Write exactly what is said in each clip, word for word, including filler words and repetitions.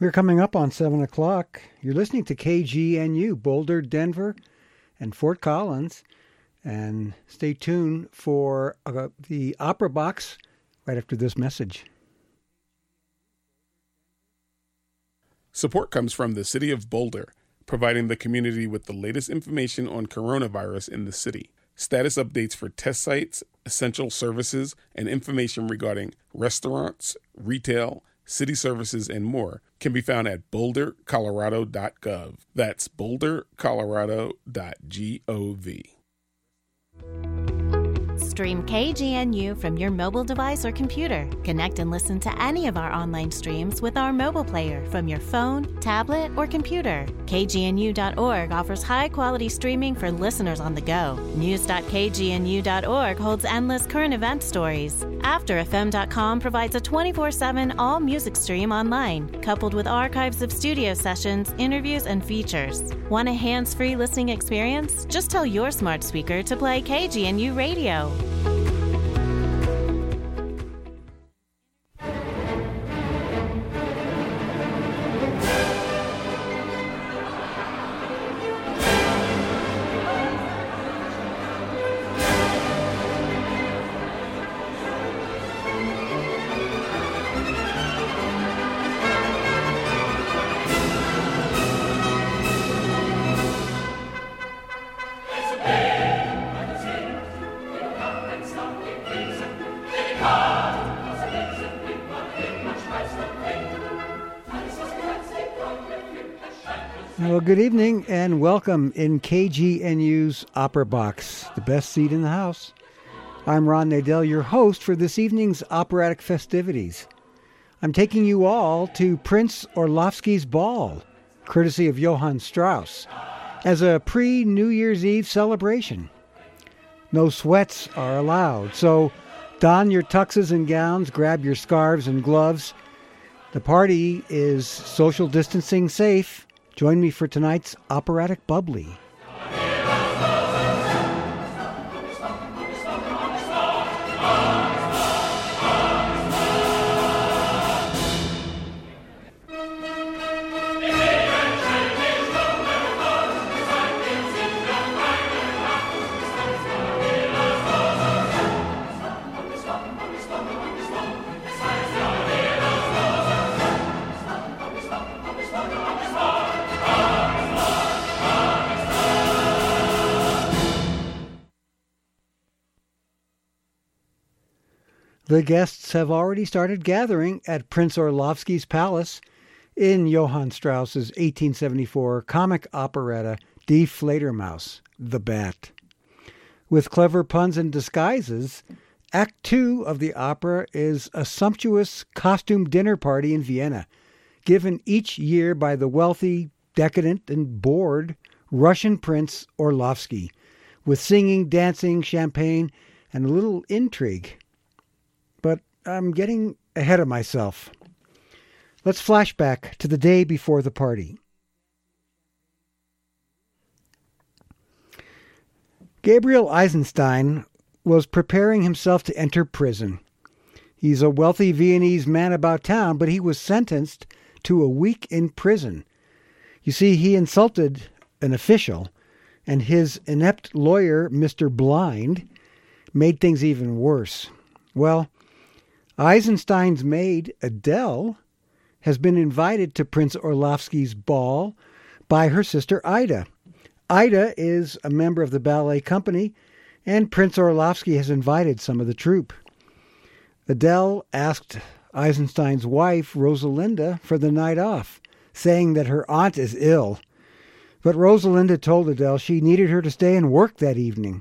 We're coming up on seven o'clock. You're listening to K G N U, Boulder, Denver, and Fort Collins. And stay tuned for uh, the Opera Box right after this message. Support comes from the City of Boulder, providing the community with the latest information on coronavirus in the city. Status updates for test sites, essential services, and information regarding restaurants, retail, city services, and more can be found at boulder colorado dot gov. That's boulder colorado dot gov. Stream K G N U from your mobile device or computer. Connect and listen to any of our online streams with our mobile player from your phone, tablet, or computer. K G N U dot org offers high-quality streaming for listeners on the go. news dot K G N U dot org holds endless current event stories. after f m dot com provides a twenty-four seven all-music stream online, coupled with archives of studio sessions, interviews, and features. Want a hands-free listening experience? Just tell your smart speaker to play K G N U Radio. Well, good evening and welcome in K G N U's Opera Box, the best seat in the house. I'm Ron Nadell, your host for this evening's operatic festivities. I'm taking you all to Prince Orlovsky's Ball, courtesy of Johann Strauss, as a pre-New Year's Eve celebration. No sweats are allowed, so don your tuxes and gowns, grab your scarves and gloves. The party is social distancing safe. Join me for tonight's operatic bubbly. The guests have already started gathering at Prince Orlovsky's Palace in Johann Strauss's eighteen seventy-four comic operetta Die Fledermaus, The Bat. With clever puns and disguises, Act Two of the opera is a sumptuous costume dinner party in Vienna, given each year by the wealthy, decadent, and bored Russian Prince Orlovsky, with singing, dancing, champagne, and a little intrigue. But I'm getting ahead of myself. Let's flash back to the day before the party. Gabriel Eisenstein was preparing himself to enter prison. He's a wealthy Viennese man about town, but he was sentenced to a week in prison. You see, he insulted an official, and his inept lawyer, Mister Blind, made things even worse. Well, Eisenstein's maid, Adele, has been invited to Prince Orlovsky's ball by her sister Ida. Ida is a member of the ballet company, and Prince Orlovsky has invited some of the troupe. Adele asked Eisenstein's wife, Rosalinda, for the night off, saying that her aunt is ill. But Rosalinda told Adele she needed her to stay and work that evening.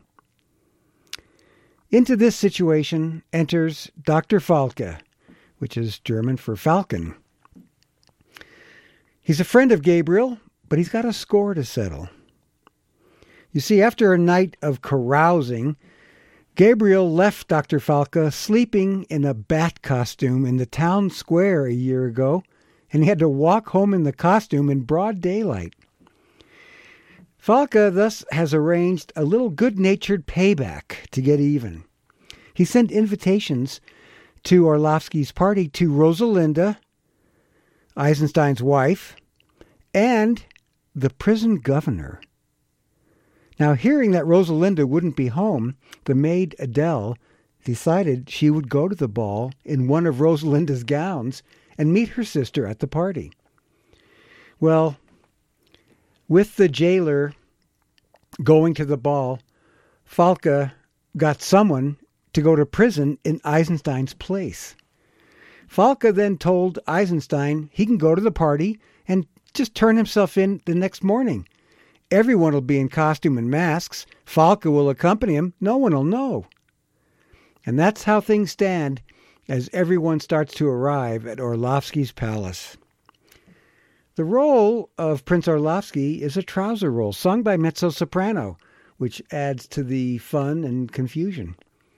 Into this situation enters Doctor Falke, which is German for falcon. He's a friend of Gabriel, but he's got a score to settle. You see, after a night of carousing, Gabriel left Doctor Falke sleeping in a bat costume in the town square a year ago, and he had to walk home in the costume in broad daylight. Falke thus has arranged a little good-natured payback to get even. He sent invitations to Orlovsky's party to Rosalinda, Eisenstein's wife, and the prison governor. Now, hearing that Rosalinda wouldn't be home, the maid Adele decided she would go to the ball in one of Rosalinda's gowns and meet her sister at the party. Well, with the jailer going to the ball, Falke got someone to go to prison in Eisenstein's place. Falke then told Eisenstein he can go to the party and just turn himself in the next morning. Everyone will be in costume and masks. Falke will accompany him. No one will know. And that's how things stand as everyone starts to arrive at Orlovsky's palace. The role of Prince Orlovsky is a trouser role sung by mezzo-soprano, which adds to the fun and confusion.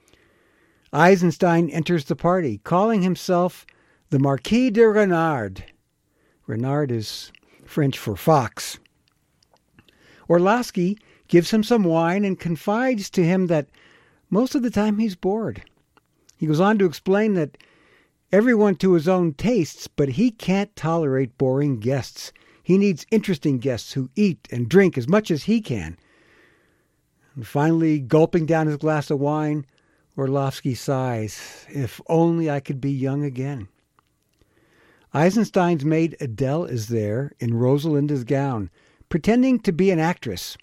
Eisenstein enters the party, calling himself the Marquis de Renard. Renard is French for fox. Orlovsky gives him some wine and confides to him that most of the time he's bored. He goes on to explain that everyone to his own tastes, but he can't tolerate boring guests. He needs interesting guests who eat and drink as much as he can. And finally, gulping down his glass of wine, Orlovsky sighs, "If only I could be young again." Eisenstein's maid Adele is there in Rosalinda's gown, pretending to be an actress.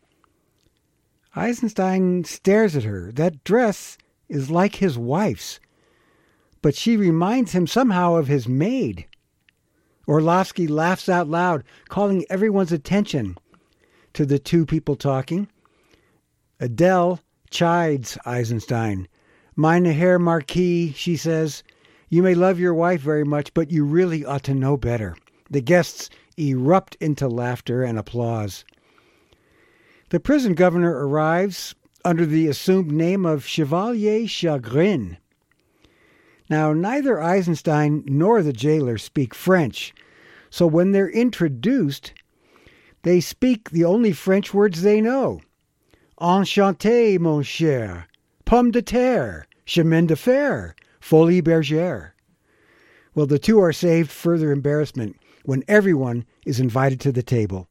Eisenstein stares at her. That dress is like his wife's, but she reminds him somehow of his maid. Orlovsky laughs out loud, calling everyone's attention to the two people talking. Adele chides Eisenstein. "Meine Herr Marquis," she says, "you may love your wife very much, but you really ought to know better." The guests erupt into laughter and applause. The prison governor arrives under the assumed name of Chevalier Chagrin. Now, neither Eisenstein nor the jailer speak French, so when they're introduced, they speak the only French words they know. Enchanté, mon cher, pomme de terre, chemin de fer, folie bergère. Well, the two are saved further embarrassment when everyone is invited to the table.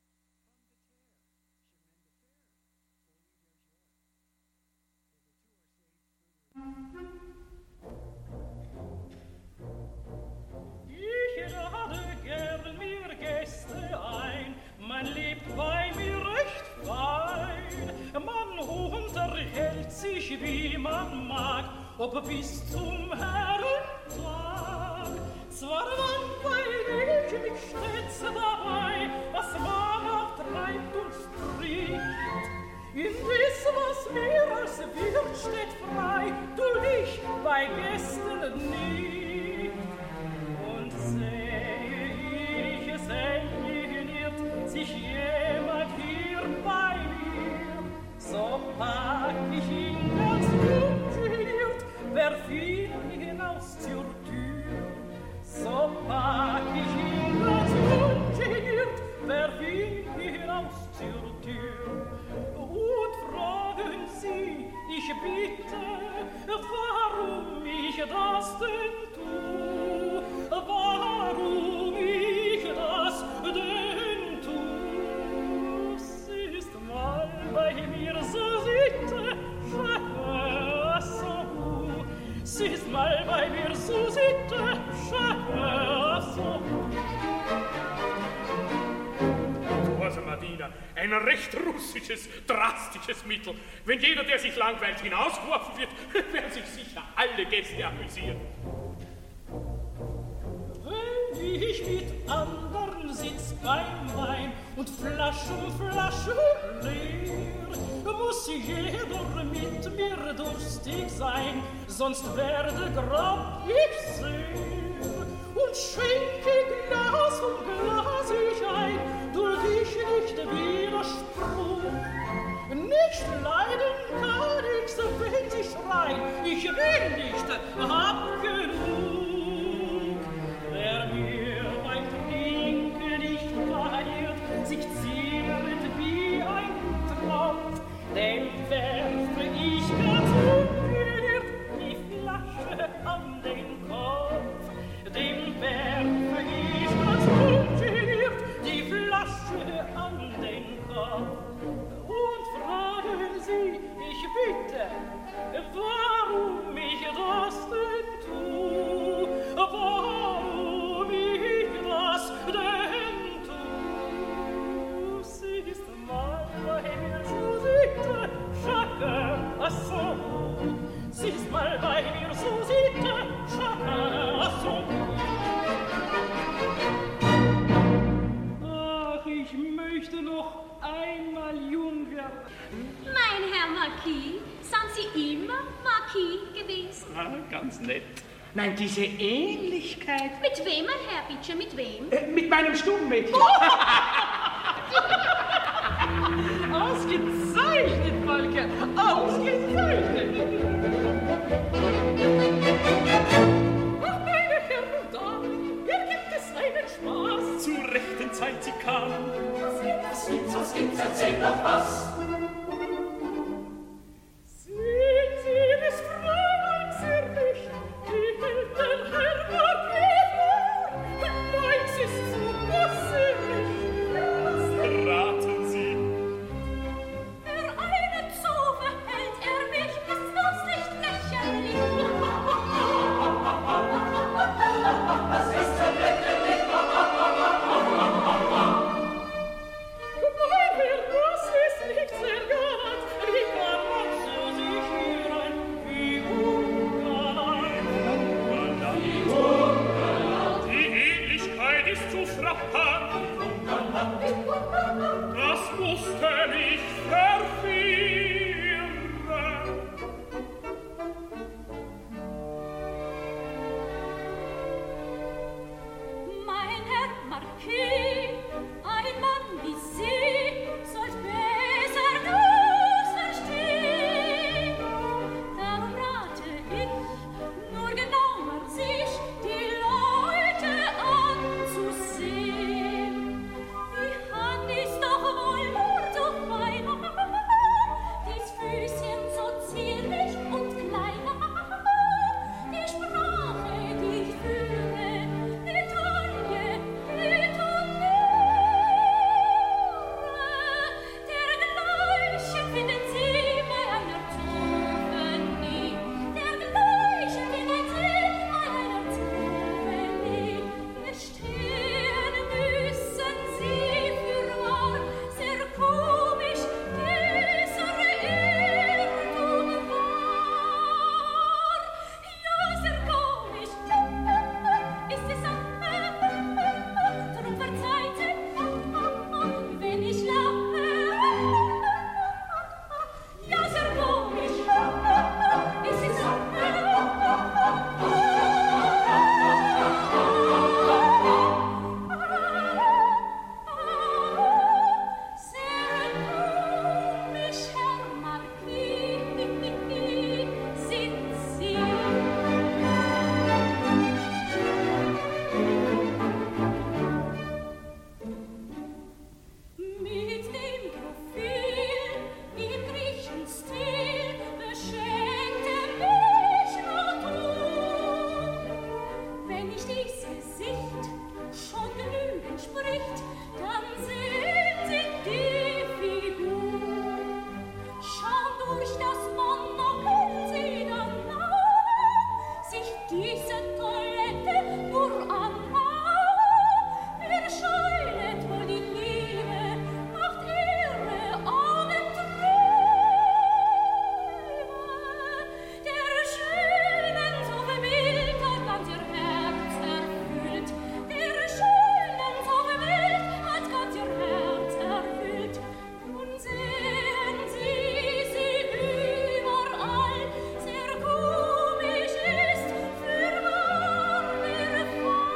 Wie man mag, ob bis zum Herrentag. Zwar langweile ich mich stets dabei, was man auch treibt und spricht. Indes, was mir als Wirt steht frei, tu ich bei Gästen nicht. Und sehe ich, sehe sich jemand hier bei mir, so pack ich ihn ganz ungeniert, werf ihn hinaus zur Tür. So pack ich ihn ganz ungeniert, werf ihn hinaus zur Tür. Und fragen Sie, ich bitte, warum ich das denn tu? Warum ich das denn tu? Sie ist mal bei mir so sitte, so. Sie ist mal bei mir so sitte, so. Also Martina, ein recht russisches, drastisches Mittel. Wenn jeder, der sich langweilt, hinausgeworfen wird, werden sich sicher alle Gäste amüsieren. Wenn ich mit anderen sitz beim Wein und Flasche um Flasche leer, muss jeder mit mir durstig sein, sonst werde grab ich sehr. Und schenke Glas um Glas ich ein, durch ich nicht Widerspruch. Nicht leiden kann ich's, wenn sie schreien, ich will nicht, hab genug. Wer mir beim Trinken nicht feiert, sich zehret wie ein Traum, dem werfe ich ganz ungeniert die Flasche an den Kopf, dem werfe ich ganz Sie immer Marquis gewesen? Ah, ganz nett. Nein, diese Ähnlichkeit. Mit wem, mein Herr Bitscher, mit wem? Äh, mit meinem Stubenmädchen. Ausgezeichnet, Volker, ausgezeichnet. Ach, meine Herren und Damen, hier gibt es einen Spaß. Zur rechten Zeit sie kam. Was gibt's, was gibt's, was gibt's, erzähl doch was. Sehen Sie des Fräuleins Erlich, die hält den Herrn Marquis. Nein, es ist so bosserlich. Raten Sie. Für eine Zofe hält er mich, ist bloß nicht lächerlich. Das ist so lächerlich. Mein Herr, das ist nicht sehr galant. Wie kann man so sich irren? Wie ungalant. Wie ungalant. Die Ähnlichkeit ist zu frappant. Das musste mich verführen. Mein Herr Marquis, ein Mann wie Sie, sollt besser das verstehen. Darum rate ich, nur genauer sich die Leute anzusehen. Die Hand ist doch wohl nur so fein, dies Füßchen so zierlich und klein. Die Sprache, die ich führe, die Taille, die Tonnere, dergleichen finden Sie bei einer Zofe nie. Dergleichen finden Sie bei einer Zofe nie. Wir stehen müssen Sie fürwahr, sehr komisch, dieser Irrtum war. Ja, sehr komisch, ist es auch, drum verzeiht Sie, wenn ich lache. Ja, sehr komisch, ist es auch, sehr komisch, Herr Marquis, sind Sie. Mit dem Profil im Griechenstil beschenkte mich Natur. Wenn nicht dies Gesicht schon genügend spricht, dann sehen Sie die Figur. Schauen durch das Monokel Sie dann nah, sich diese Toilette nur an. Wer scheunet wohl die Liebe, macht ihre Augen trübe. Der Schönen so vermild hat ganz ihr Herz erfüllt. Der Schönen so vermild hat ganz ihr Herz erfüllt. Nun sehen Sie sie überall, sehr komisch ist fürwahr der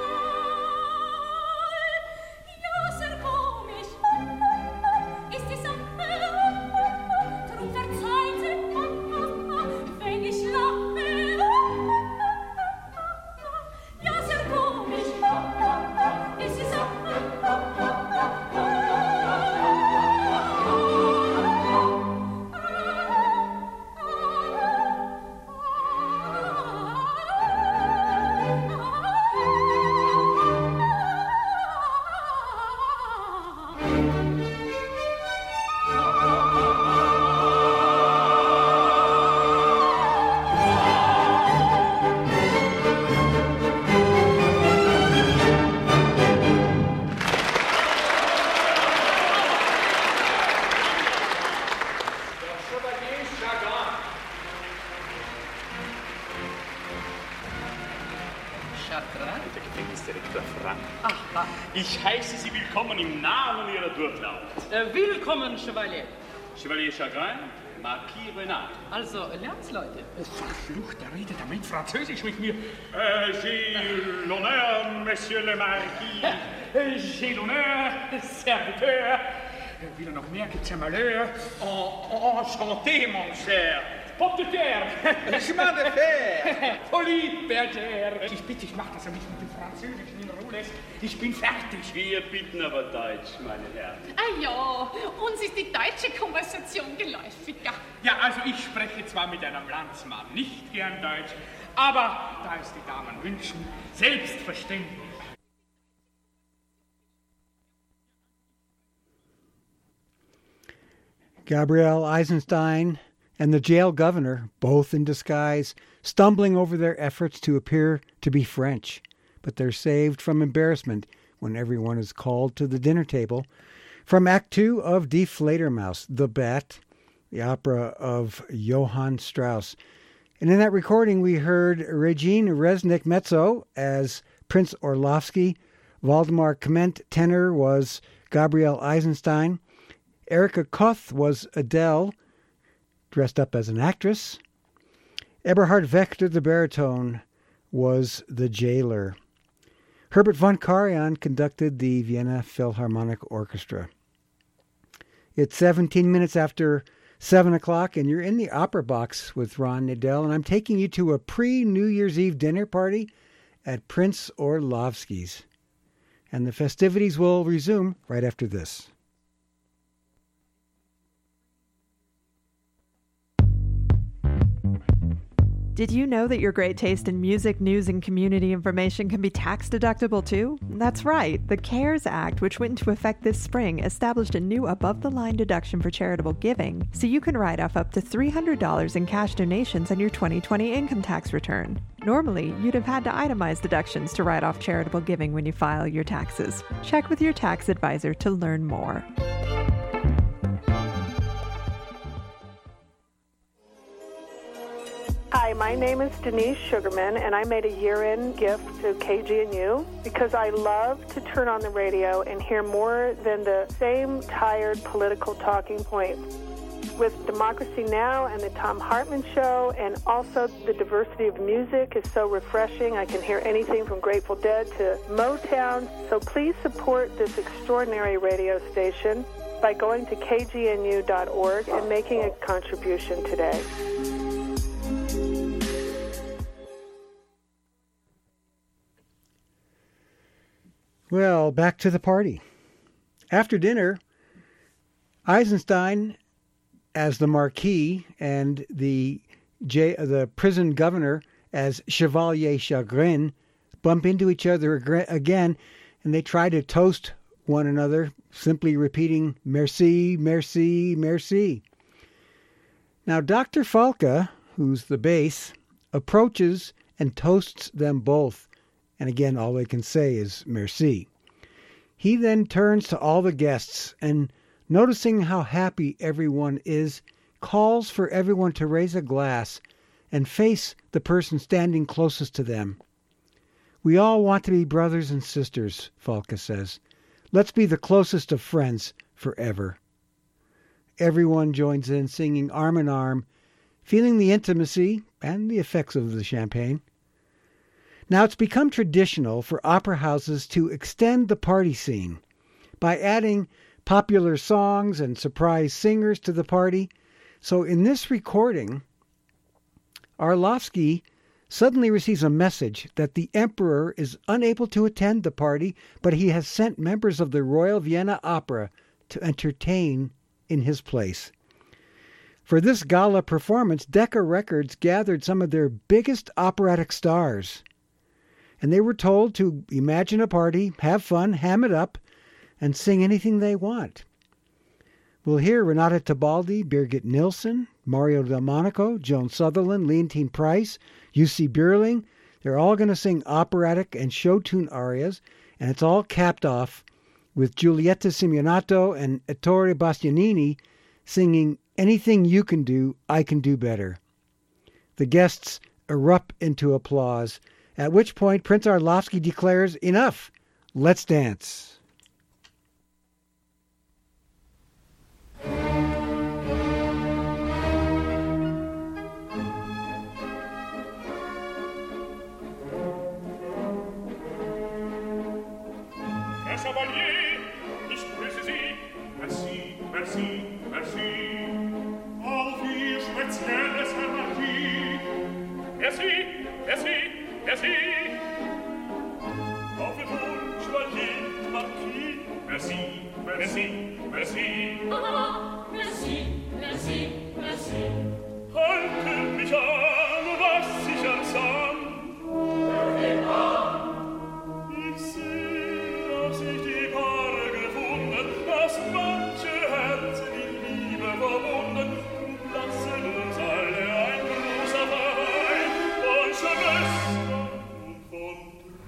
Fall. Ja, sehr komisch ist die Sache, drum verzeiht Sie, wenn ich lache. Ja, sehr komisch ist die Sache. Der Gefängnisdirektor Frank. Ich heiße Sie willkommen im Namen Ihrer Durchlaucht. Äh, willkommen, Chevalier. Chevalier Chagrin, Marquis Renard. Also, lern's, Leute. Verflucht, der redet damit Französisch mit mir. Euh, j'ai l'honneur, Monsieur le Marquis. J'ai l'honneur, serviteur. Wieder noch mehr, gibt's ja Malheur. En, enchanté, mon cher. Pomme de terre. Chemin de fer. Folie, Bergère. Ich bitte, ich mach das ja nicht mit dem Französischen in Ruhe lässt. Ich bin fertig. Wir bitten aber Deutsch, meine Herren. Ah ja, uns ist die deutsche Konversation geläufiger. Ja, also ich spreche zwar mit einem Landsmann nicht gern Deutsch, aber da es die Damen wünschen, selbstverständlich. Gabriel Eisenstein and the jail governor, both in disguise, stumbling over their efforts to appear to be French, but they're saved from embarrassment when everyone is called to the dinner table. From Act Two of Die Fledermaus, The Bat, the opera of Johann Strauss. And in that recording, we heard Regine Resnick mezzo as Prince Orlovsky. Waldemar Kment tenor was Gabriel Eisenstein. Erika Koth was Adele, dressed up as an actress. Eberhard Wechter, the baritone, was the jailer. Herbert von Karajan conducted the Vienna Philharmonic Orchestra. It's seventeen minutes after seven o'clock, and you're in the Opera Box with Ron Nadell, and I'm taking you to a pre-New Year's Eve dinner party at Prince Orlovsky's. And the festivities will resume right after this. Did you know that your great taste in music, news, and community information can be tax deductible too? That's right. The CARES Act, which went into effect this spring, established a new above-the-line deduction for charitable giving, so you can write off up to three hundred dollars in cash donations on your twenty twenty income tax return. Normally, you'd have had to itemize deductions to write off charitable giving when you file your taxes. Check with your tax advisor to learn more. Hi, my name is Denise Sugarman, and I made a year-end gift to K G N U because I love to turn on the radio and hear more than the same tired political talking points. With Democracy Now! And the Thom Hartmann Show, and also the diversity of music is so refreshing. I can hear anything from Grateful Dead to Motown. So please support this extraordinary radio station by going to K G N U dot org and making a contribution today. Well, back to the party. After dinner, Eisenstein, as the Marquis, and the J- the prison governor as Chevalier Chagrin bump into each other again, and they try to toast one another, simply repeating, merci, merci, merci. Now, Doctor Falke, who's the bass, approaches and toasts them both. And again, all they can say is merci. He then turns to all the guests and, noticing how happy everyone is, calls for everyone to raise a glass and face the person standing closest to them. We all want to be brothers and sisters, Falke says. Let's be the closest of friends forever. Everyone joins in, singing arm in arm, feeling the intimacy and the effects of the champagne. Now, it's become traditional for opera houses to extend the party scene by adding popular songs and surprise singers to the party. So in this recording, Orlovsky suddenly receives a message that the emperor is unable to attend the party, but he has sent members of the Royal Vienna Opera to entertain in his place. For this gala performance, Decca Records gathered some of their biggest operatic stars, and they were told to imagine a party, have fun, ham it up, and sing anything they want. We'll hear Renata Tebaldi, Birgit Nilsson, Mario Delmonico, Joan Sutherland, Leontine Price, Jussi Björling. They're all going to sing operatic and show tune arias, and it's all capped off with Giulietta Simeonato and Ettore Bastianini singing Anything You Can Do, I Can Do Better. The guests erupt into applause, at which point Prince Orlovsky declares, enough, let's dance. Chevalier, ich grüße Sie. Merci, merci, merci. Auf Ihr spezielles Herr Marquis. Merci, merci, merci. Auf Ihr Wohl, Chevalier Marquis. Merci, merci, merci. Ah, merci, merci, merci. Haltet mich an, was ich ansann. Ich seh, dass ich die Paare gefunden, dass manche Herzen in Liebe verbunden. Lassen uns alle ein großer Verein von Schwestern und von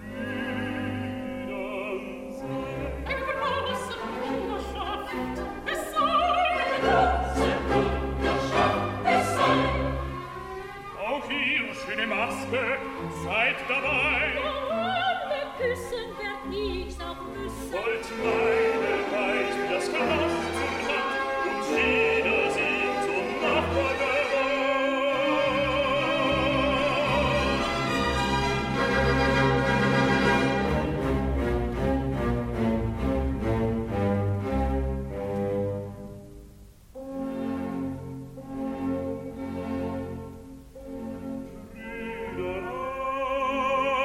Brüdern sein. Eine große Bruderschaft, es soll eine große Bruderschaft, es soll. Auch ihr, schöne Maske, seid dabei. Alle küssen, wer nichts auch müssen. Wollt meine Weid das Glas zum Hand und jeder singt zum Nachbar bereit. Brüder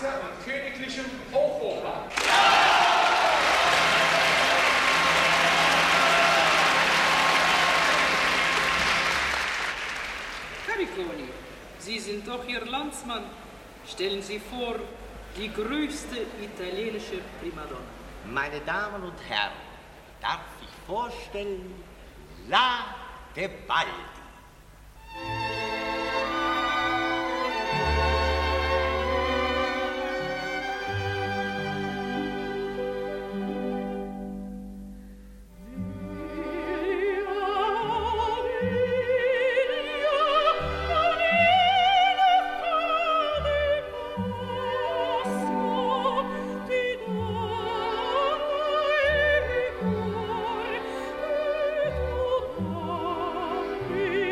Kaiser und königlichem Hochoper. Cariconi, Sie sind doch Ihr Landsmann. Stellen Sie vor, die größte italienische Primadonna. Meine Damen und Herren, darf ich vorstellen, La Tebaldi. Be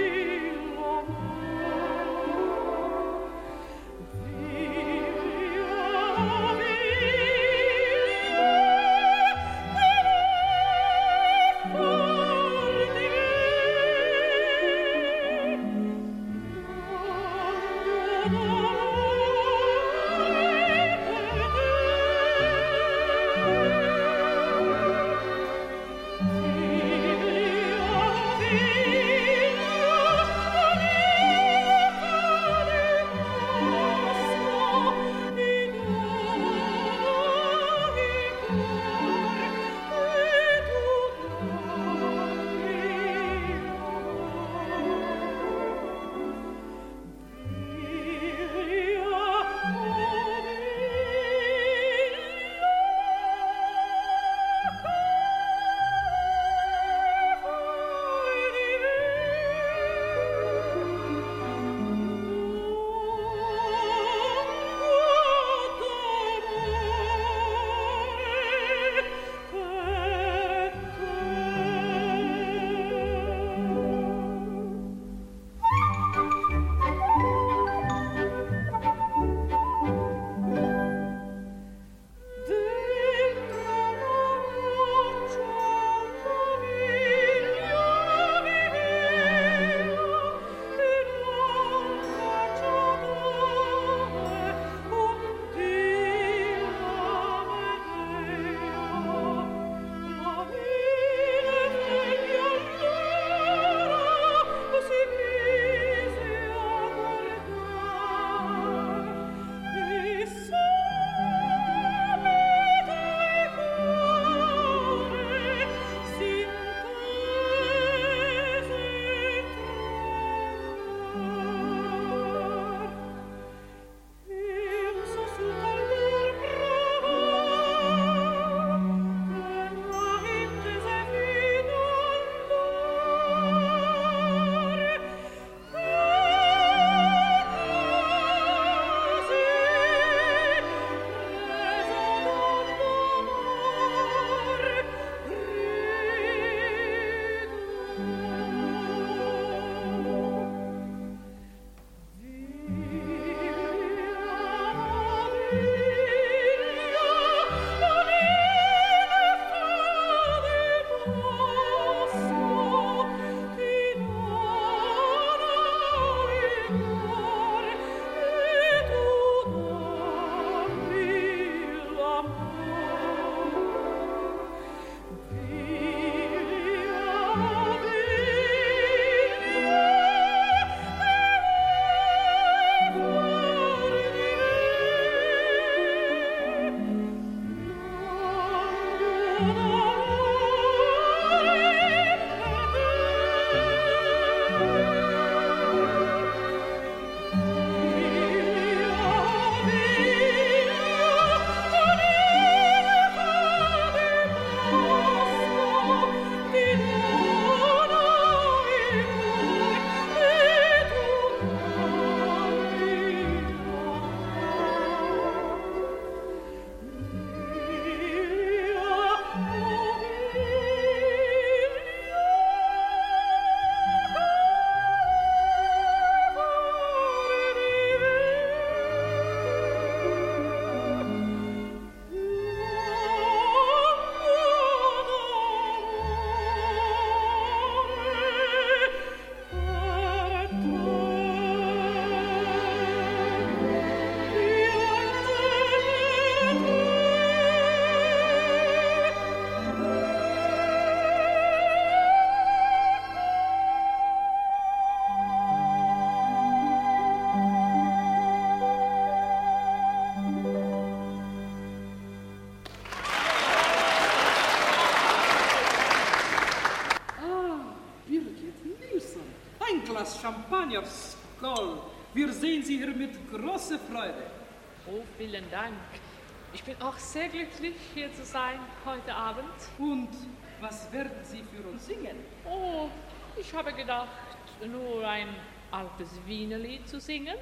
Spaniers, Skoll. Wir sehen Sie hier mit großer Freude. Oh, vielen Dank. Ich bin auch sehr glücklich, hier zu sein heute Abend. Und was werden Sie für uns singen? Oh, ich habe gedacht, nur ein altes Wienerlied zu singen.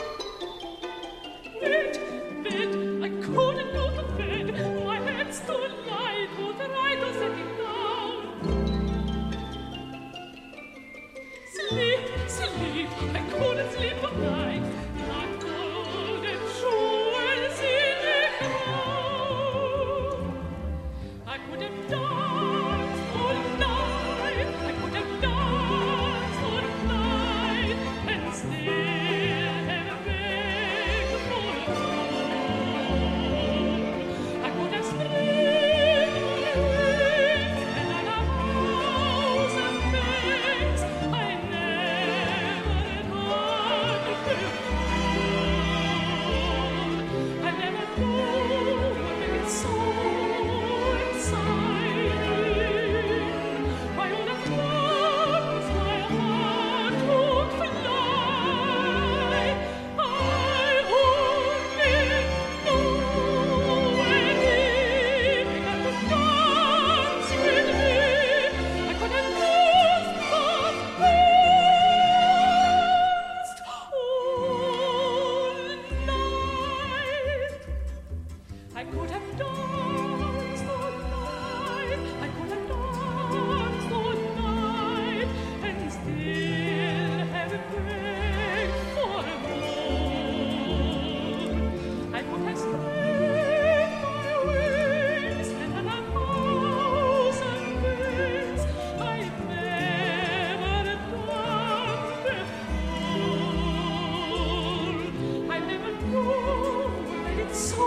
Wait, wait, I couldn't go to bed. My head's too light. Would I to set it down? Sleep, sleep, I couldn't sleep at night. Not golden jewels in the crown. I could have danced all night. I could have danced all night and still have begged for more. I could have spread my wings and on a thousand things I never thought before. I never thought it's so exciting. Why all at once my heart would fly. I only know when he began to dance with me, I could have lost but danced all night. I could have danced all night. I could have danced all night and still have begged for more. I could have spread my wings and on a thousand things I never done before. I never knew it's so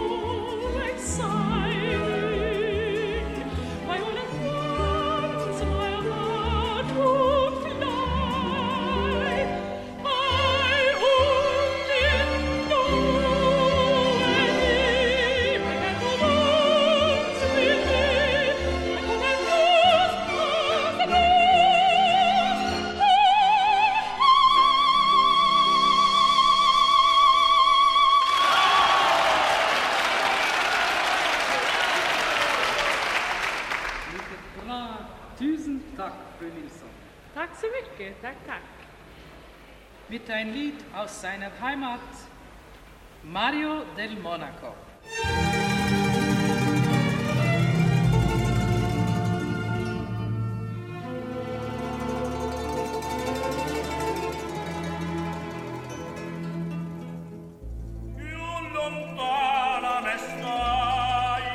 exciting. Why all at once my heart would fly. I only know when he began to dance with me, I could have lost but Mycket bra. Tusen tack, fru Nilsson. Tack så mycket. Tack, tack. Mit ein Lied aus seiner Heimat, Mario del Monaco. Più lontana ne stai,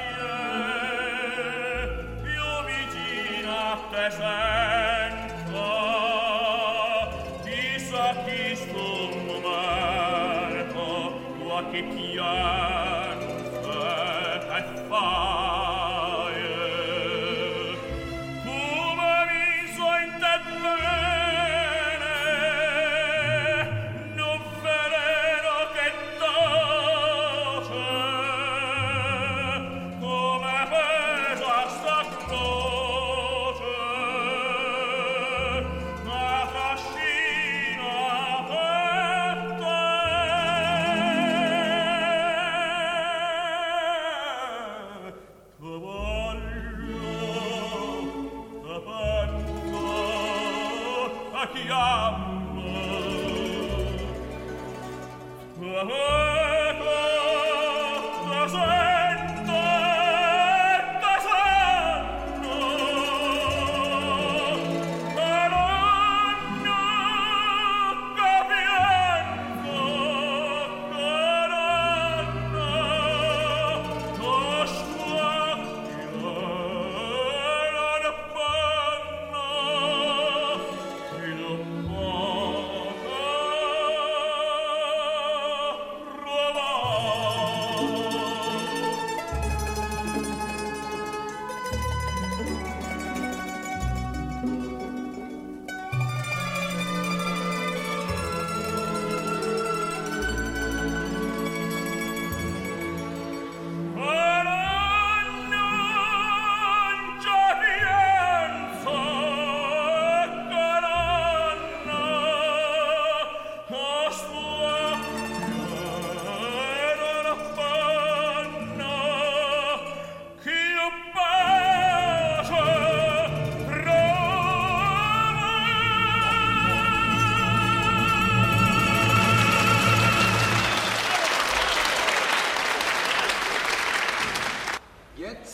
più vicina a te sento. Chissà chi sto momento, tua che piange e fai. Come viso in te bene, non veleno che tace, come pesa sta croce, la fascina per te.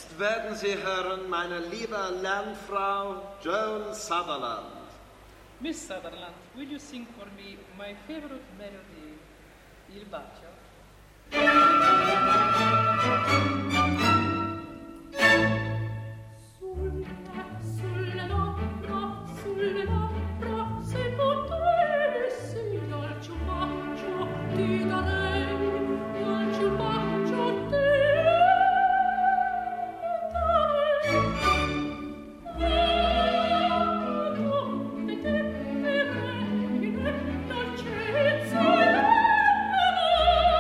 Jetzt werden Sie hören, meine liebe Lernfrau Joan Sutherland. Miss Sutherland, will you sing for me my favorite melody, Il Bacio? Sulle labbra, sulle labbra, se potessi darci un bacio, ti darei, darci un bacio, ti darei.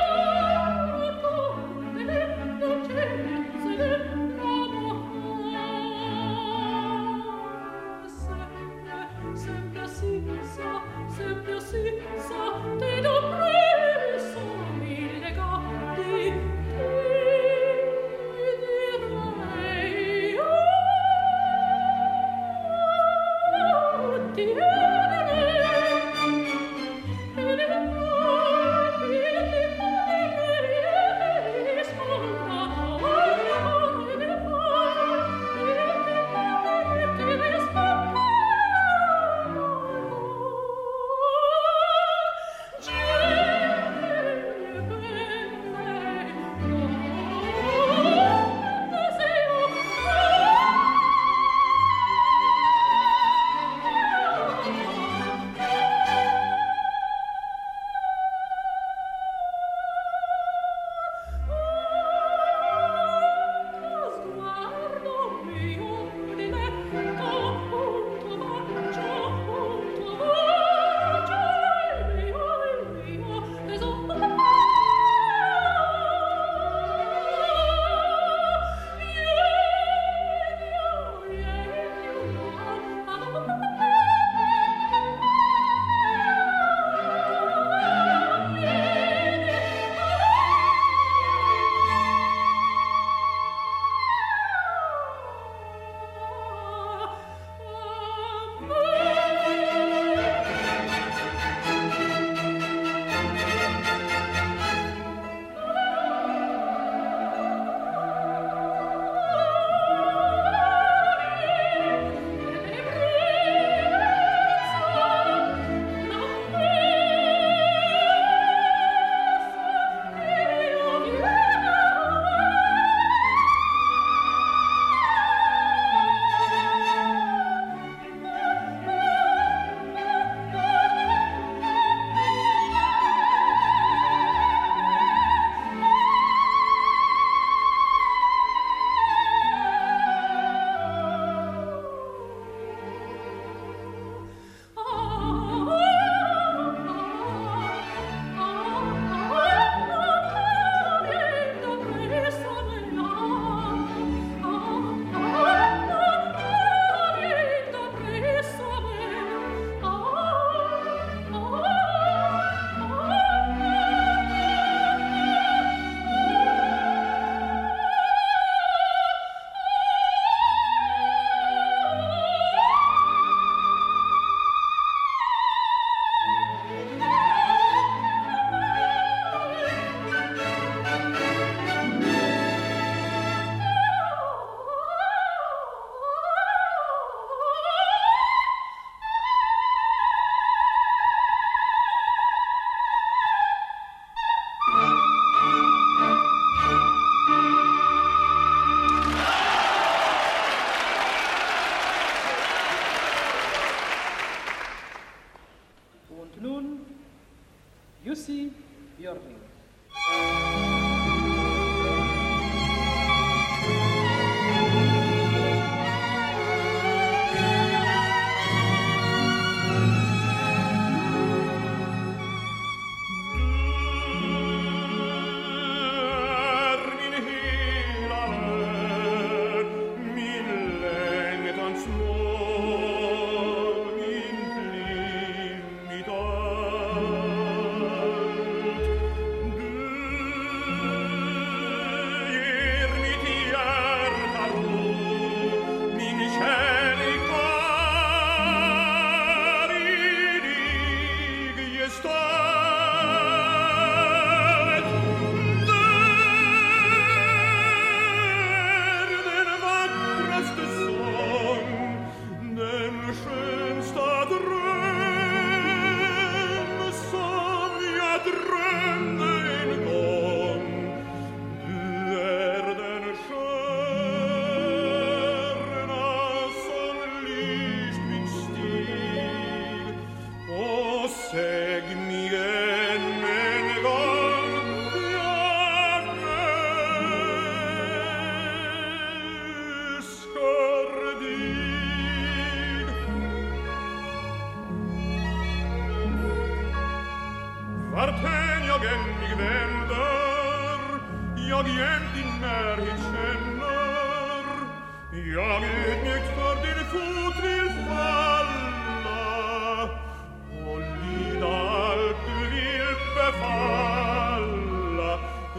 arten jag ännig vänder, jag jämt din närhet känner, jag ödmjukt för din fot vill falla och lyda allt du vill befalla. Du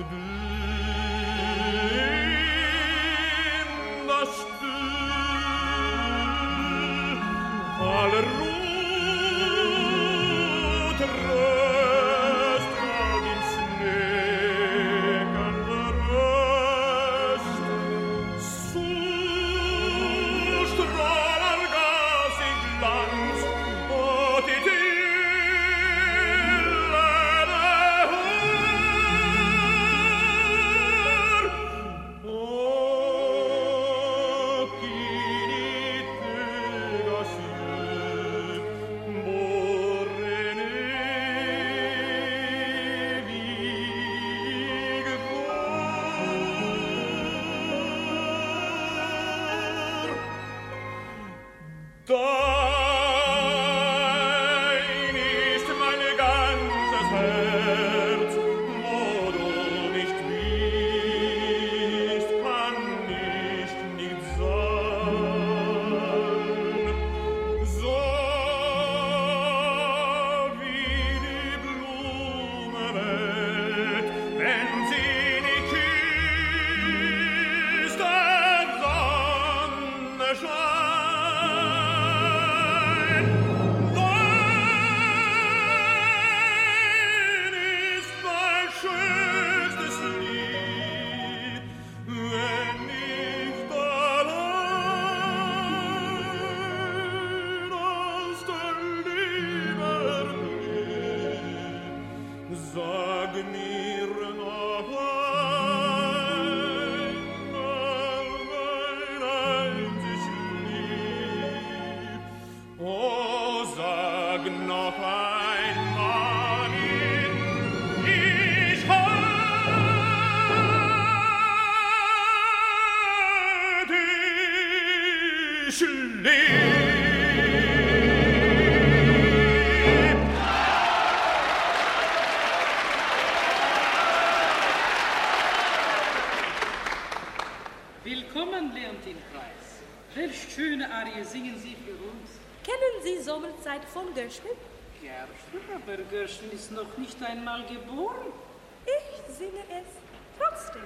endast du, all ro tröst av din snäckande röst. Så strålar gasig glans och till tillade hör, och i ditt ögas djup bor en evig vår. Dein ist mein ganzes Herz, wo du nicht bist, kann ich nicht sein. So wie die Blume weht, wenn sie nicht küsst, der Sonne scheint. Dein ist mein schönstes Lied, wenn nicht allein aus der Liebe blieb. Sag mir noch einmal, mein einzig Lieb. Oh, sag noch einmal, ich hab dich lieb. Willkommen, Leontin-Preis. Welch schöne Arie singen Sie für uns? Kennen Sie Sommerzeit von Gershwin? Gershwin, aber Gershwin ist noch nicht einmal geboren. Ich singe es trotzdem.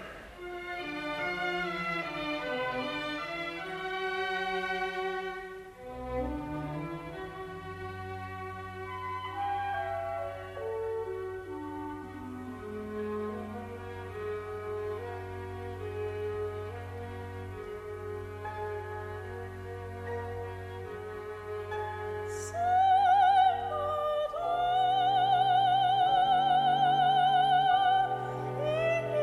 In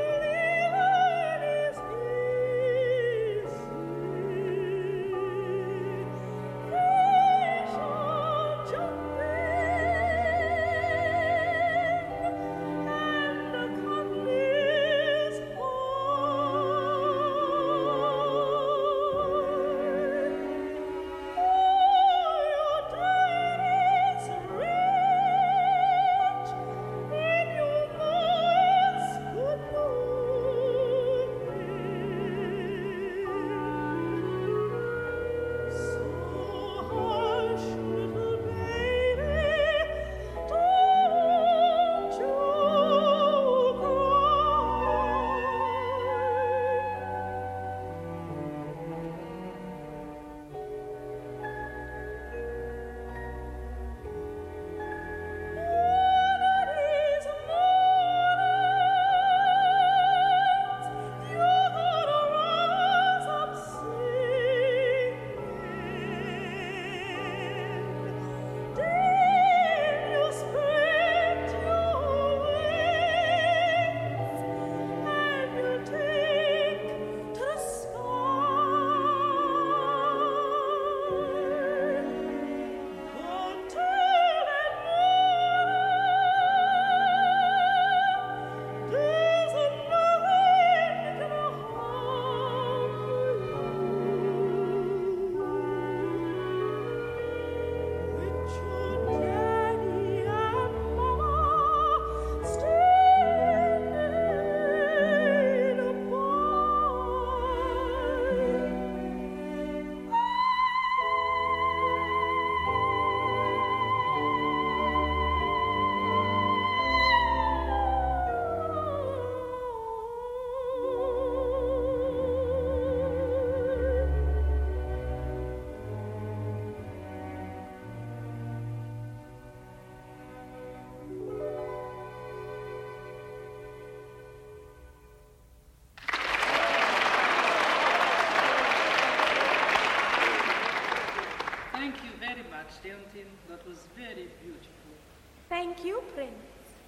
friends.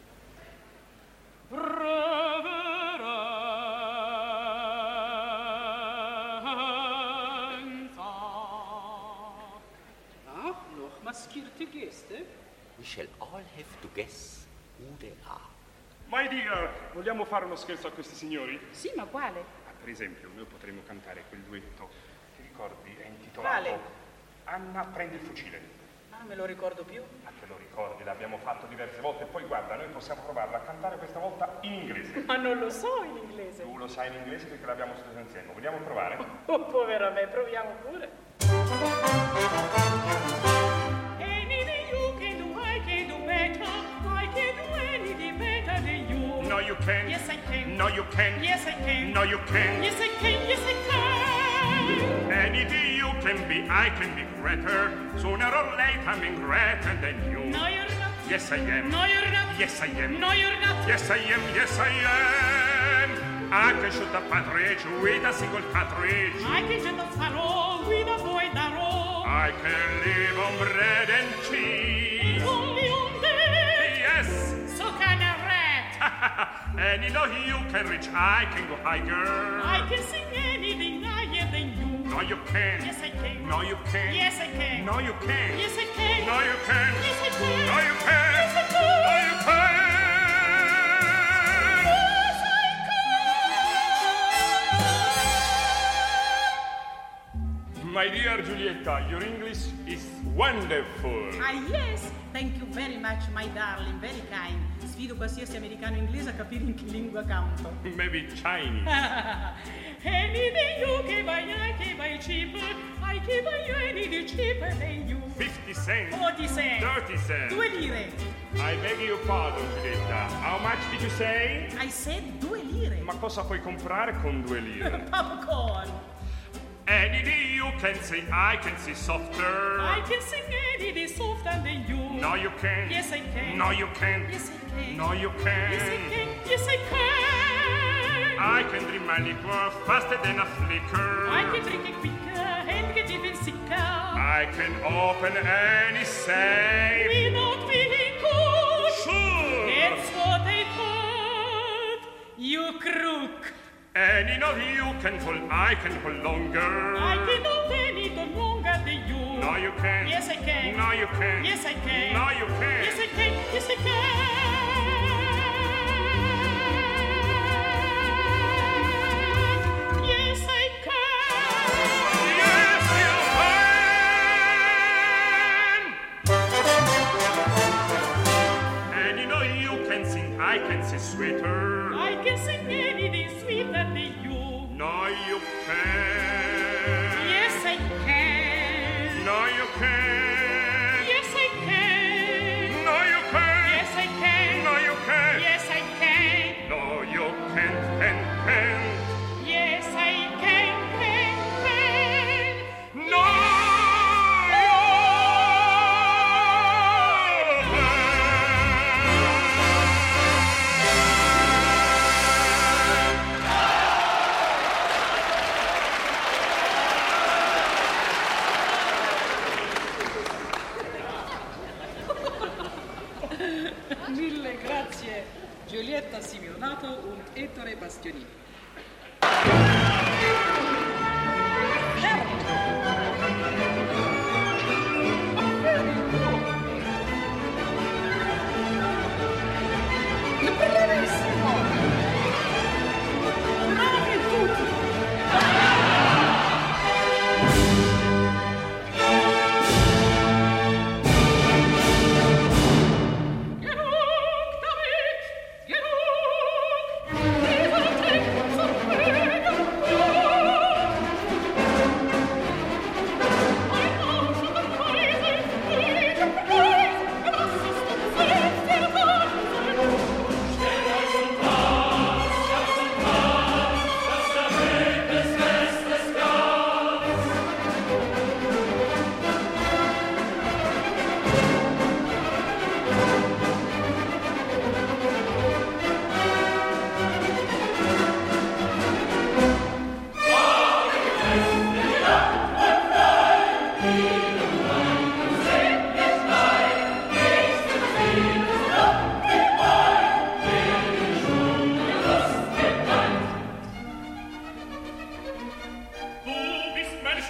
Ah, noch maskierte Gäste? We shall all have to guess who they are. My dear, vogliamo fare uno scherzo a questi signori? Sì, ma quale? Ah, per esempio, noi potremmo cantare quel duetto. Ti ricordi? È intitolato Quale? Anna prendi il fucile. Ah, me lo ricordo più. Ma te lo ricordi? L'abbiamo fatto diverse volte. Poi guarda, noi possiamo provarla a cantare questa volta in inglese. Ma non lo so in inglese. Tu lo sai in inglese perché l'abbiamo studiato insieme. Vogliamo provare? Oh, povera me, proviamo pure. Anything you can do, I can do better. I can do anything better than you. No, you can. Yes, I can. No, you can. Yes, I can. No, you can. Yes, I can. Yes, I can. Anything you can be, I can be greater. Sooner or later, I'm in greater than you. No, you're not. Yes, I am. No, you're not. Yes, I am. No, you're not. Yes, I am. Yes, I am. I can shoot a partridge with a single cartridge. I can shoot a sparrow with a bow and arrow. I can live on bread and cheese. And only on that. Yes. So can a rat. And you know you can reach, I can go higher. I can sing anything higher than you. No, you can. Yes, I can. No, you can. Yes, I can. No, you can. Yes, I can. No, you can. Yes, I can. No, you can. Yes, I can. No, you can. Yes, I can. My dear Giulietta, your English is wonderful. Ah, yes. Thank you very much, my darling. Very kind. Sfido qualsiasi americano inglese a capire in che lingua canto. Maybe Chinese. Anything you can buy, I can buy cheaper. I can buy you anything cheaper than you. fifty cents. forty cents. thirty cents. Due lire. I beg your pardon, Giulietta. How much did you say? I said due lire. Ma cosa puoi comprare con due lire? Popcorn. Anything you can say, I can say softer. I can sing anything softer than you. No, you can. Yes, I can. No, you can. Yes, I can. No, you can. Yes, I can. Yes, I can. I can drink my liquor faster than a flicker. I can drink it quicker and get even sicker. I can open any safe without being caught. Sure. That's what I thought. You crook. Any of you can pull, I can pull longer. I can hold any longer than you. No, you can. Yes, I can. No, you can. Yes, I can. No, you can. Yes, I can. Yes, I can. Yes, I can. Yes, you can. And you know you can sing, I can sing sweeter. I can sing anything sweeter than you. No, you can. Yes, I can. No, you can. Yes, I can. No, you can. Yes, I can. No, you can. Yes, I can. No, you can't, can, can. Yes, I can, can, can. No!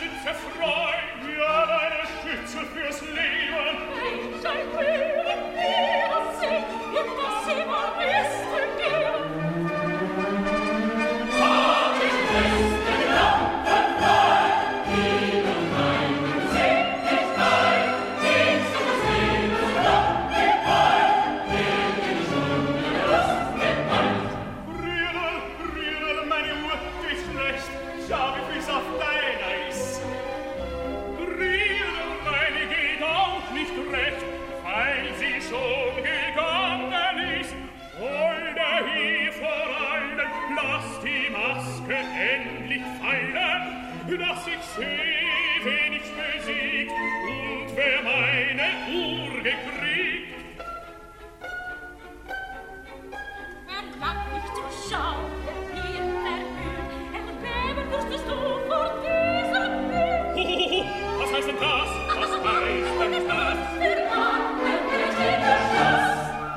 Schütze frei, ja, deine Schütze fürs Leben. Ich sei höre, höre sie, in das sie mal Beste geben. Hab ich beste Lampen frei, gegen meinen Sinn nicht ein, den zu sehen und Lock mit Bein, den ich schon Lust mit Band. Rüdel, Rüdel, meine Uhr geht schlecht, schau wie wie's auf deiner ist. Rüdel, meine geht auch nicht recht, weil sie schon gegangen ist. Holder hier vor allen, lass die Maske endlich fallen, dass ich seh, wen ich besiegt und wer meine Uhr gekriegt. Er lag nicht zur Schau, hier verhüllt, erbeben musstest du vor dieser Mühe. Hohoho, was heißt denn das? Was heißt denn das? Der Mann, der nicht in der Schloss.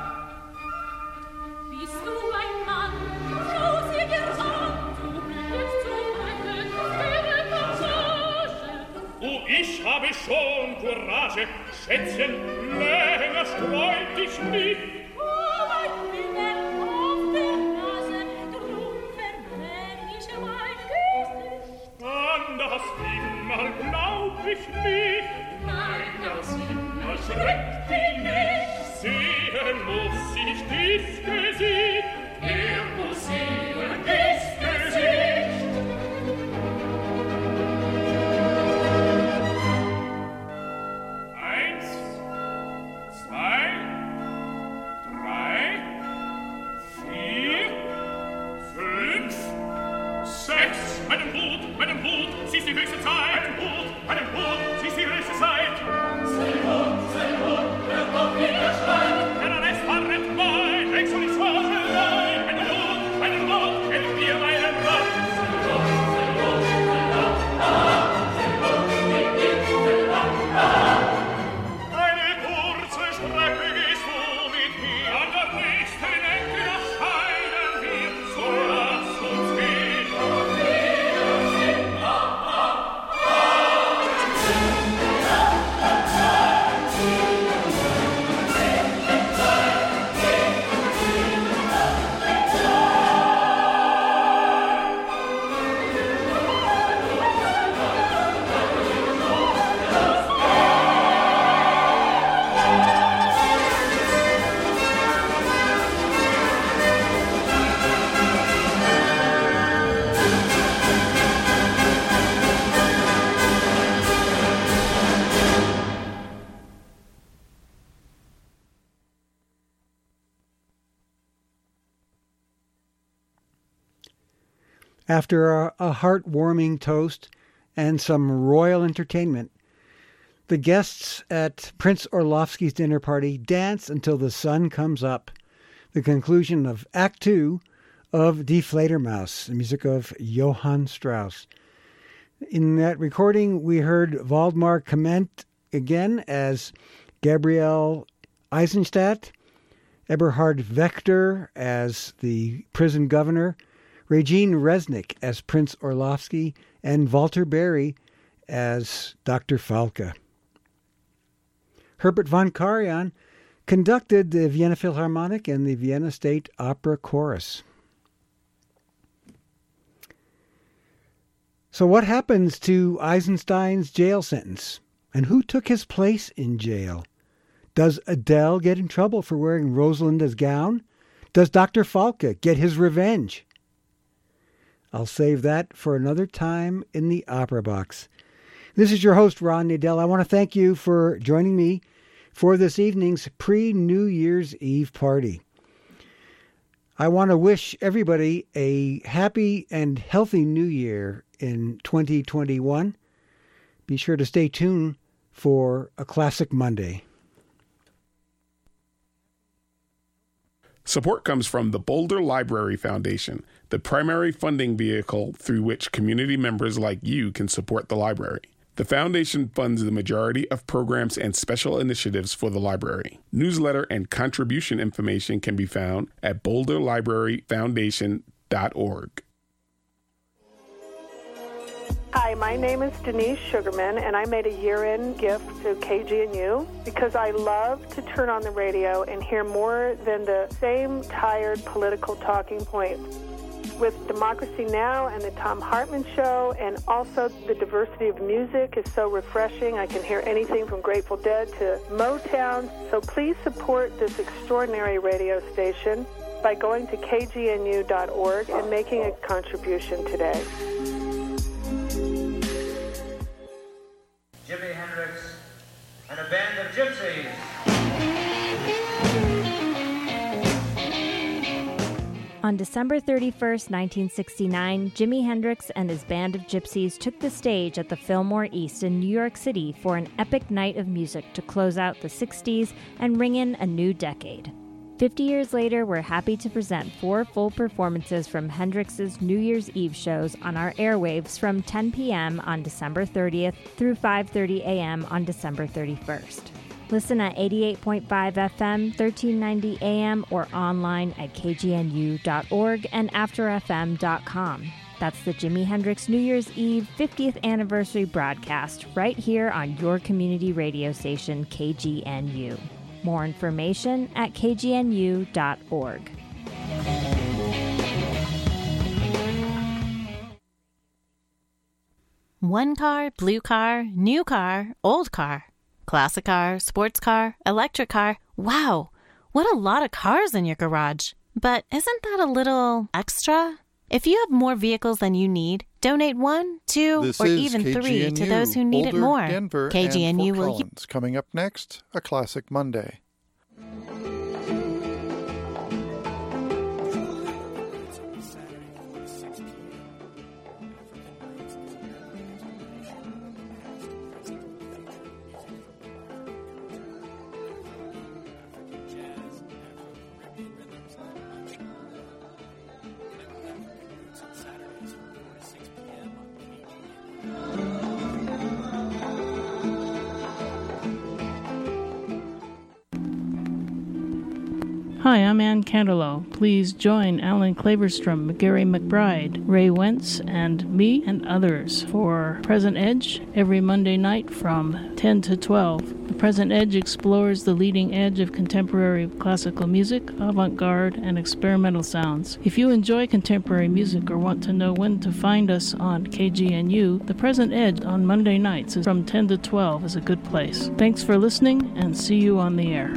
Bist du ein Mann, rosiger Mann, du blickst zu meinen schweren Passage. Oh, ich habe schon Courage, Schätzchen, länger sträub dich nicht. Oh, mein Finger auf der Nase, drum verberg ich mein Gesicht. An das Mal glaub ich nicht. Nein, das Mal schreckt die nicht. Sehen muss ich dies Gesicht. Er muss sehen dies Gesicht. Eins, zwei, drei, vier, fünf, sechs. Meinen Hut, meinen Hut, sie ist die höchste Zeit. Meinen Hut, meinen Hut, sie ist die höchste Zeit. Sein Hut, sein Hut, hört auf wieder schreien. Wenn er es verrennt mein, rechts und ich schwache rein. Meinen Hut, meinen Hut, helf mir meinen Rand. Sein Hut, sein Hut, sein Hut, ah, sein Hut, ich bin sein Hut, ah. Eine kurze Strecke gehst du mit mir. An der nächsten Ecke erscheinen wir. So lass uns gehen. Auf Wiedersehen, ah, ah, ah. After a, a heartwarming toast and some royal entertainment, the guests at Prince Orlovsky's dinner party dance until the sun comes up. The conclusion of Act Two of Die Fledermaus, the music of Johann Strauss. In that recording, we heard Waldemar Clement again as Gabriel Eisenstadt, Eberhard Wächter as the prison governor, Regine Resnick as Prince Orlovsky, and Walter Berry as Doctor Falke. Herbert von Karajan conducted the Vienna Philharmonic and the Vienna State Opera Chorus. So what happens to Eisenstein's jail sentence? And who took his place in jail? Does Adele get in trouble for wearing Rosalinda's gown? Does Doctor Falke get his revenge? I'll save that for another time in the Opera Box. This is your host, Ron Nadel. I want to thank you for joining me for this evening's pre-New Year's Eve party. I want to wish everybody a happy and healthy new year in twenty twenty-one. Be sure to stay tuned for a Classic Monday. Support comes from the Boulder Library Foundation, the primary funding vehicle through which community members like you can support the library. The foundation funds the majority of programs and special initiatives for the library. Newsletter and contribution information can be found at boulder library foundation dot org. Hi, Hi, my name is Denise Sugarman, and I made a year-end gift to K G N U because I love to turn on the radio and hear more than the same tired political talking points. With Democracy Now! And the Thom Hartmann Show, and also the diversity of music is so refreshing. I can hear anything from Grateful Dead to Motown. So please support this extraordinary radio station by going to K G N U dot org and making a contribution today. Jimi Hendrix and a band of gypsies. On December thirty-first, nineteen sixty-nine, Jimi Hendrix and his band of gypsies took the stage at the Fillmore East in New York City for an epic night of music to close out the sixties and ring in a new decade. Fifty years later, we're happy to present four full performances from Hendrix's New Year's Eve shows on our airwaves from ten p.m. on December thirtieth through five thirty a.m. on December thirty-first. Listen at eighty-eight point five F M, thirteen ninety A M, or online at K G N U dot org and after F M dot com. That's the Jimi Hendrix New Year's Eve fiftieth anniversary broadcast right here on your community radio station, K G N U. More information at K G N U dot org. One car, blue car, new car, old car. Classic car, sports car, electric car. Wow, what a lot of cars in your garage. But isn't that a little extra? If you have more vehicles than you need, donate one, two, this or is even K G N U, three to those who need Boulder, it more. Denver, K G N U and Fort will. Collins. Coming up next, a Classic Monday. Hi, I'm Ann Candelow. Please join Alan Claverstrom, Gary McBride, Ray Wentz, and me and others for Present Edge every Monday night from ten to twelve. The Present Edge explores the leading edge of contemporary classical music, avant-garde, and experimental sounds. If you enjoy contemporary music or want to know when to find us on K G N U, The Present Edge on Monday nights is from ten to twelve is a good place. Thanks for listening, and see you on the air.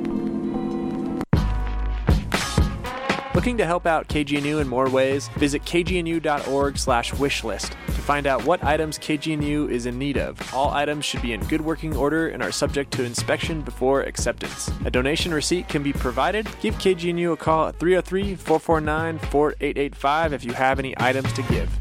Looking to help out K G N U in more ways? Visit K G N U dot org slash wishlist to find out what items K G N U is in need of. All items should be in good working order and are subject to inspection before acceptance. A donation receipt can be provided. Give K G N U a call at three oh three, four four nine, four eight eight five if you have any items to give.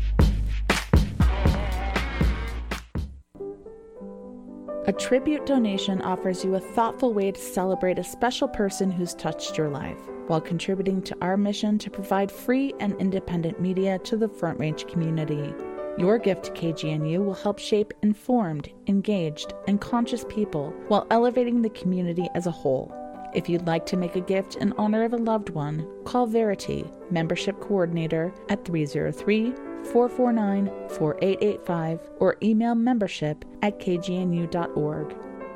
A tribute donation offers you a thoughtful way to celebrate a special person who's touched your life, while contributing to our mission to provide free and independent media to the Front Range community. Your gift to K G N U will help shape informed, engaged, and conscious people while elevating the community as a whole. If you'd like to make a gift in honor of a loved one, call Verity, Membership Coordinator, at three oh three, four four nine, four eight eight five or email membership at K G N U dot org.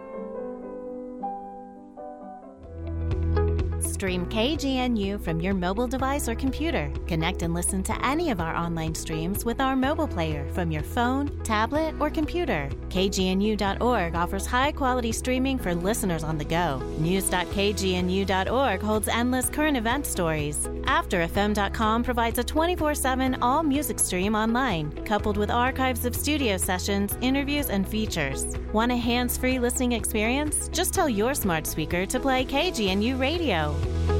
Stream K G N U from your mobile device or computer. Connect and listen to any of our online streams with our mobile player from your phone, tablet, or computer. K G N U dot org offers high-quality streaming for listeners on the go. News dot K G N U dot org holds endless current event stories. After F M dot com provides a twenty-four seven all-music stream online, coupled with archives of studio sessions, interviews, and features. Want a hands-free listening experience? Just tell your smart speaker to play K G N U Radio.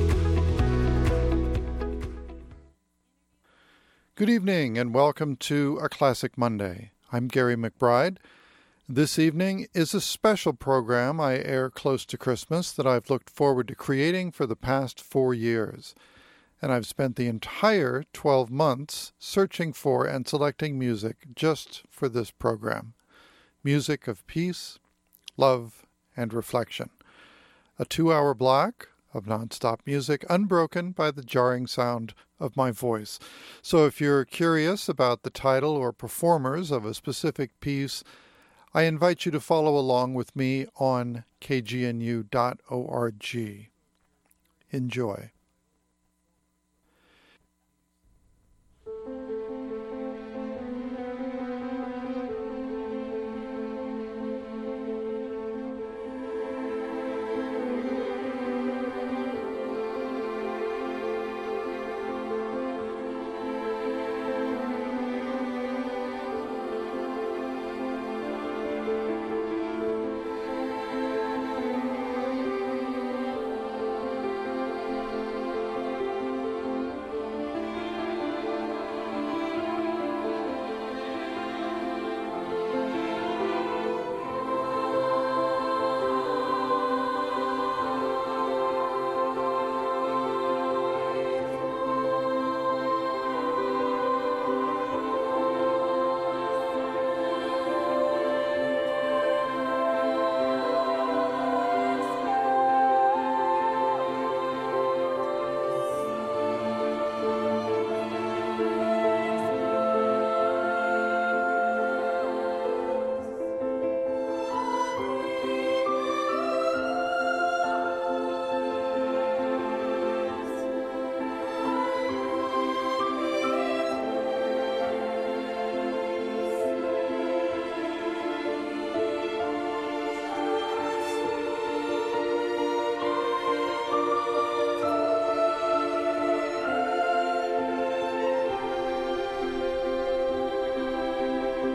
Good evening and welcome to A Classic Monday. I'm Gary McBride. This evening is a special program I air close to Christmas that I've looked forward to creating for the past four years. And I've spent the entire twelve months searching for and selecting music just for this program. Music of peace, love, and reflection. A two-hour block of nonstop music, unbroken by the jarring sound of my voice. So if you're curious about the title or performers of a specific piece, I invite you to follow along with me on k g n u dot org. Enjoy.